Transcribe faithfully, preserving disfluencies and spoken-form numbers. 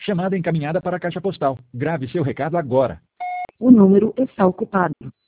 Chamada encaminhada para a caixa postal. Grave seu recado agora. O número está ocupado.